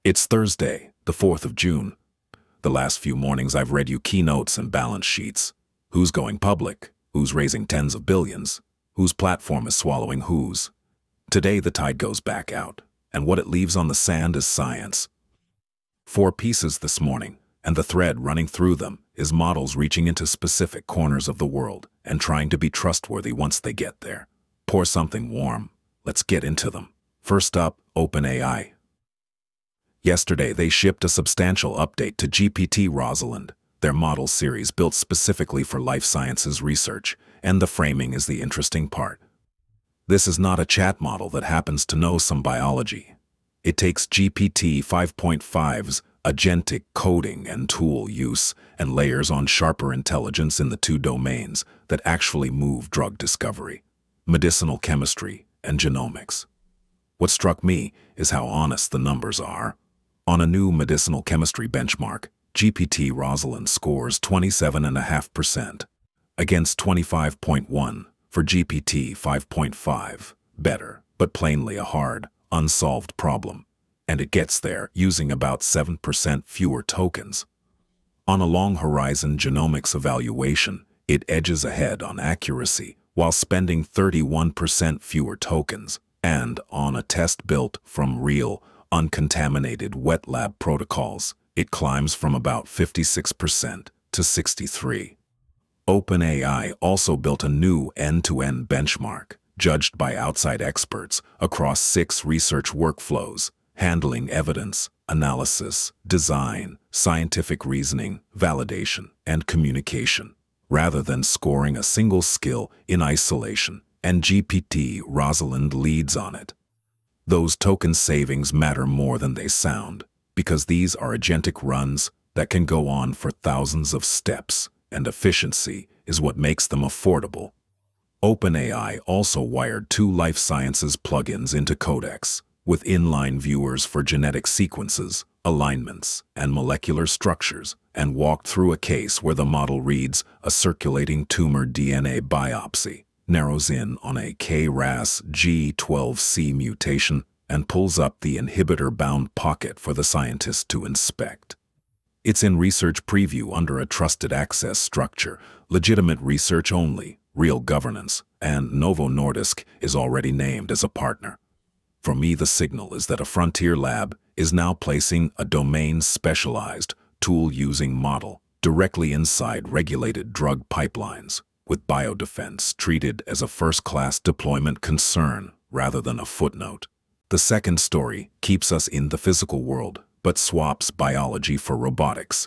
It's Thursday, the 4th of June. The last few mornings I've read you keynotes and balance sheets. Who's going public? Who's raising tens of billions? Whose platform is swallowing whose? Today the tide goes back out, and what it leaves on the sand is science. 4 pieces this morning, and the thread running through them is models reaching into specific corners of the world and trying to be trustworthy once they get there. Pour something warm. Let's get into them. First up, OpenAI. Yesterday, they shipped a substantial update to GPT-Rosalind, their model series built specifically for life sciences research, and the framing is the interesting part. This is not a chat model that happens to know some biology. It takes GPT 5.5's agentic coding and tool use and layers on sharper intelligence in the 2 domains that actually move drug discovery: medicinal chemistry and genomics. What struck me is how honest the numbers are. On a new medicinal chemistry benchmark, GPT-Rosalind scores 27.5%, against 25.1 for GPT 5.5. Better, but plainly a hard, unsolved problem. And it gets there using about 7% fewer tokens. On a long-horizon genomics evaluation, it edges ahead on accuracy while spending 31% fewer tokens, and on a test built from real, uncontaminated wet lab protocols, it climbs from about 56% to 63%. OpenAI also built a new end-to-end benchmark, judged by outside experts across 6 research workflows, handling evidence, analysis, design, scientific reasoning, validation, and communication, rather than scoring a single skill in isolation, and GPT-Rosalind leads on it. Those token savings matter more than they sound, because these are agentic runs that can go on for thousands of steps, and efficiency is what makes them affordable. OpenAI also wired 2 life sciences plugins into Codex, with inline viewers for genetic sequences, alignments, and molecular structures, and walked through a case where the model reads a circulating tumor DNA biopsy, narrows in on a KRAS G12C mutation, and pulls up the inhibitor-bound pocket for the scientist to inspect. It's in research preview under a trusted access structure, legitimate research only, real governance, and Novo Nordisk is already named as a partner. For me, the signal is that a frontier lab is now placing a domain-specialized, tool-using model directly inside regulated drug pipelines, with biodefense treated as a first-class deployment concern rather than a footnote. The second story keeps us in the physical world, but swaps biology for robotics.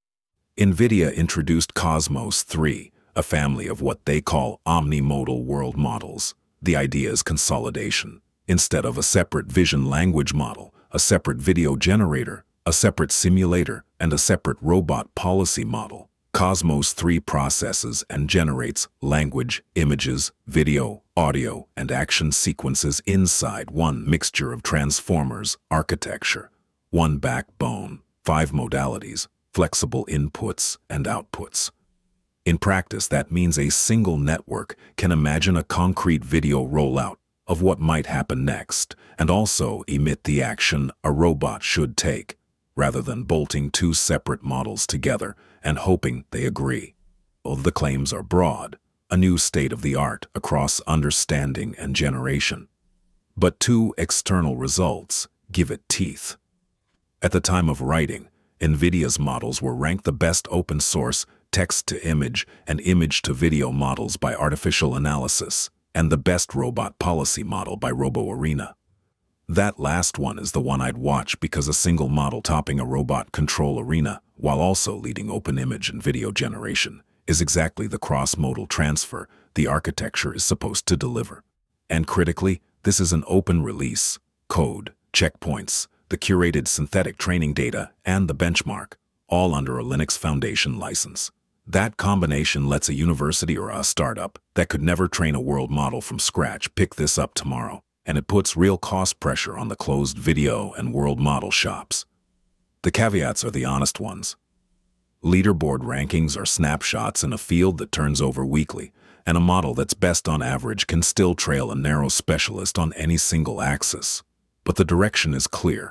NVIDIA introduced Cosmos 3, a family of what they call omnimodal world models. The idea is consolidation. Instead of a separate vision language model, a separate video generator, a separate simulator, and a separate robot policy model, Cosmos 3 processes and generates language, images, video, audio, and action sequences inside one mixture of transformers, architecture, one backbone, 5 modalities, flexible inputs and outputs. In practice, that means a single network can imagine a concrete video rollout of what might happen next, and also emit the action a robot should take, rather than bolting 2 separate models together and hoping they agree. Although the claims are broad, a new state-of-the-art across understanding and generation. But 2 external results give it teeth. At the time of writing, NVIDIA's models were ranked the best open-source text-to-image and image-to-video models by Artificial Analysis, and the best robot policy model by RoboArena. That last one is the one I'd watch because a single model topping a robot control arena, while also leading open image and video generation, is exactly the cross-modal transfer the architecture is supposed to deliver. And critically, this is an open release, code, checkpoints, the curated synthetic training data, and the benchmark, all under a Linux Foundation license. That combination lets a university or a startup that could never train a world model from scratch pick this up tomorrow, and it puts real cost pressure on the closed video and world model shops. The caveats are the honest ones. Leaderboard rankings are snapshots in a field that turns over weekly, and a model that's best on average can still trail a narrow specialist on any single axis. But the direction is clear.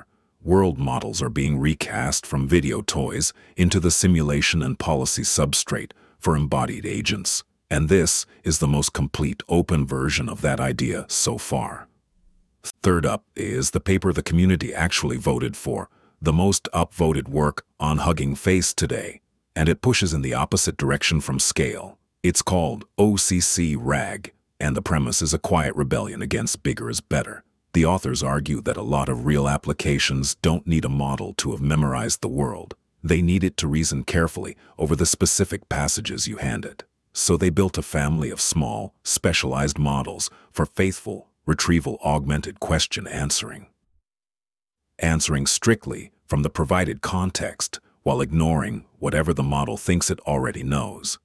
world models are being recast from video toys into the simulation and policy substrate for embodied agents, and this is the most complete open version of that idea so far. Third up is the paper the community actually voted for, the most upvoted work on Hugging Face today, and it pushes in the opposite direction from scale. It's called OCC-RAG, and the premise is a quiet rebellion against bigger is better. The authors argue that a lot of real applications don't need a model to have memorized the world. They need it to reason carefully over the specific passages you hand it. So they built a family of small, specialized models for faithful, retrieval-augmented question answering. Answering strictly from the provided context while ignoring whatever the model thinks it already knows.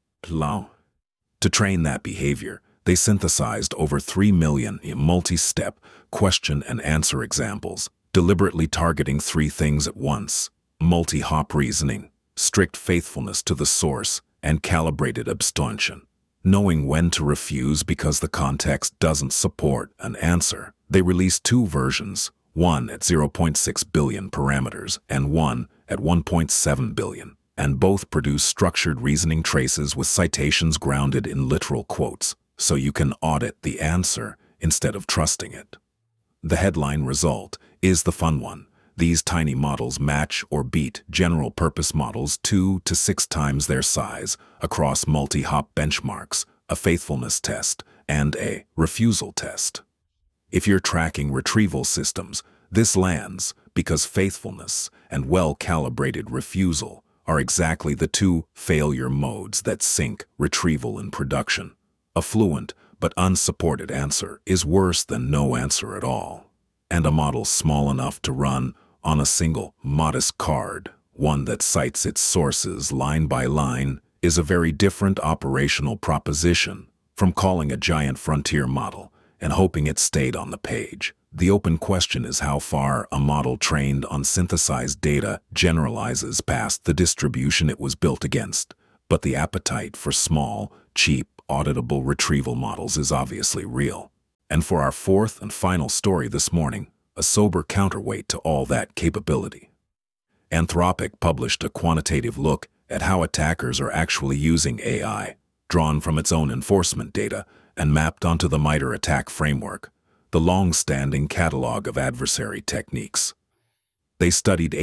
To train that behavior, they synthesized over 3 million multi-step question and answer examples, deliberately targeting 3 things at once: multi-hop reasoning, strict faithfulness to the source, and calibrated abstention. Knowing when to refuse because the context doesn't support an answer, they released 2 versions, one at 0.6 billion parameters and one at 1.7 billion, and both produce structured reasoning traces with citations grounded in literal quotes, so you can audit the answer instead of trusting it. The headline result is the fun one. These tiny models match or beat general-purpose models 2 to 6 times their size across multi-hop benchmarks, a faithfulness test, and a refusal test. If you're tracking retrieval systems, this lands because faithfulness and well-calibrated refusal are exactly the 2 failure modes that sink retrieval in production. A fluent but unsupported answer is worse than no answer at all. And a model small enough to run on a single, modest card, one that cites its sources line by line, is a very different operational proposition from calling a giant frontier model and hoping it stayed on the page. The open question is how far a model trained on synthesized data generalizes past the distribution it was built against. But the appetite for small, cheap, auditable retrieval models is obviously real. And for our 4th and final story this morning, a sober counterweight to all that capability. Anthropic published a quantitative look at how attackers are actually using AI, drawn from its own enforcement data and mapped onto the MITRE ATT&CK framework, the long-standing catalog of adversary techniques. They studied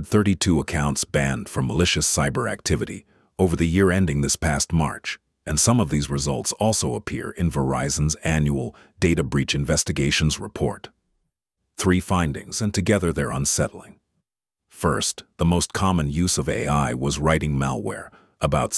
832 accounts banned for malicious cyber activity over the year ending this past March, and some of these results also appear in Verizon's annual Data Breach Investigations report. 3 findings, and together they're unsettling. First, the most common use of AI was writing malware, about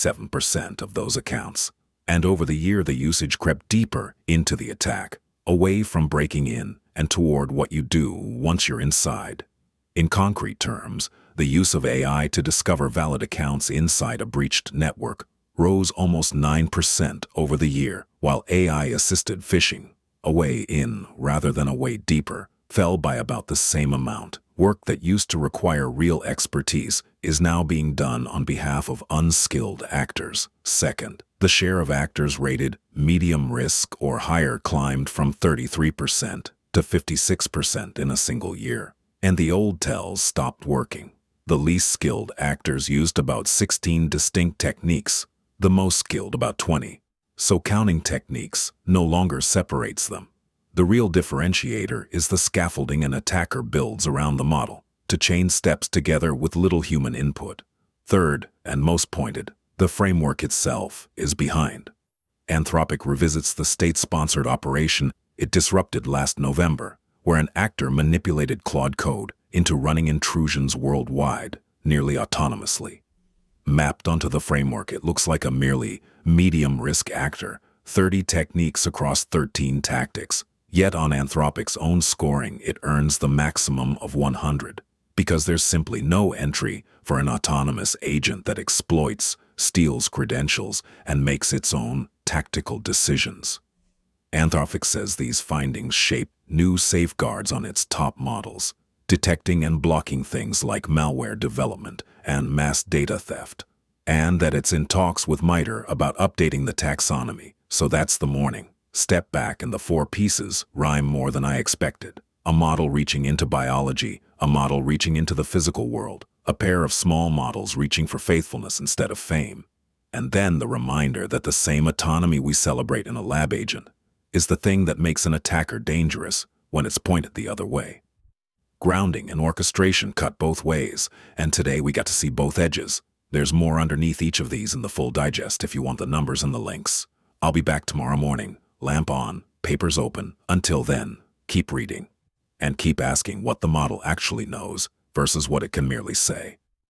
67% of those accounts. And over the year, the usage crept deeper into the attack, away from breaking in and toward what you do once you're inside. In concrete terms, the use of AI to discover valid accounts inside a breached network rose almost 9% over the year, while AI-assisted phishing, a way in rather than a way deeper, fell by about the same amount. Work that used to require real expertise is now being done on behalf of unskilled actors. Second, the share of actors rated medium risk or higher climbed from 33% to 56% in a single year, and the old tells stopped working. The least skilled actors used about 16 distinct techniques, the most skilled about 20. So counting techniques no longer separates them. The real differentiator is the scaffolding an attacker builds around the model to chain steps together with little human input. Third, and most pointed, the framework itself is behind. Anthropic revisits the state-sponsored operation it disrupted last November, where an actor manipulated Claude Code into running intrusions worldwide, nearly autonomously. Mapped onto the framework, it looks like a merely medium-risk actor, 30 techniques across 13 tactics. Yet on Anthropic's own scoring, it earns the maximum of 100, because there's simply no entry for an autonomous agent that exploits, steals credentials, and makes its own tactical decisions. Anthropic says these findings shape new safeguards on its top models, detecting and blocking things like malware development and mass data theft, and that it's in talks with MITRE about updating the taxonomy. So that's the morning. Step back and the 4 pieces rhyme more than I expected. A model reaching into biology, a model reaching into the physical world, a pair of small models reaching for faithfulness instead of fame. And then the reminder that the same autonomy we celebrate in a lab agent is the thing that makes an attacker dangerous when it's pointed the other way. Grounding and orchestration cut both ways, and today we got to see both edges. There's more underneath each of these in the full digest if you want the numbers and the links. I'll be back tomorrow morning, lamp on, papers open. Until then, keep reading. And keep asking what the model actually knows versus what it can merely say.